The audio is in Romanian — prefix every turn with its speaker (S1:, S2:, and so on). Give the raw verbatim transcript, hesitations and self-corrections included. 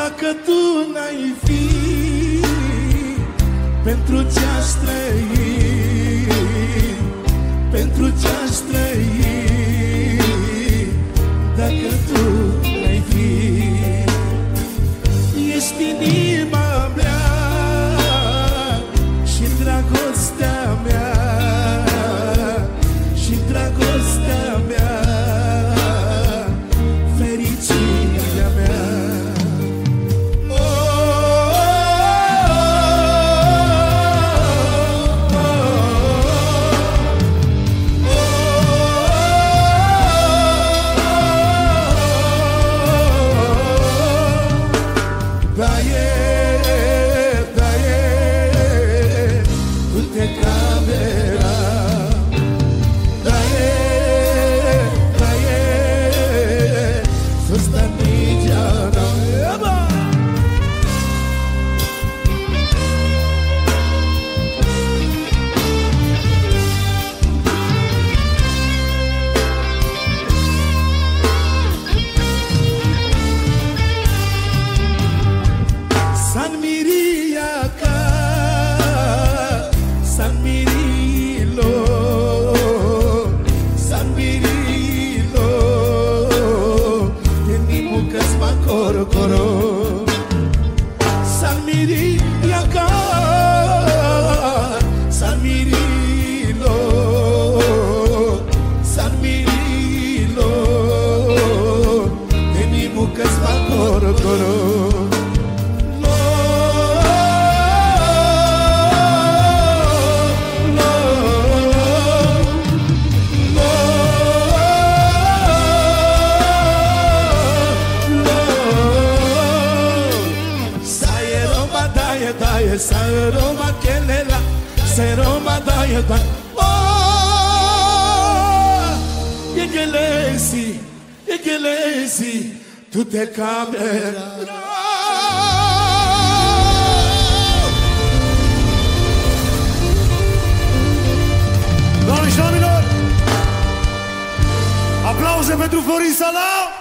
S1: Dacă tu n-ai fi, pentru ce-aș trăi, pentru ce-aș trăi, dacă tu n-ai fi. Ești inima mea și dragostea mea, și dragostea mea, fericirea mea.
S2: Sa Roma kelela, sa Roma daya da. Oh, egelesi, egelesi, tu te camera.
S3: Doamne și domnilor, aplauze pentru Florin Salau.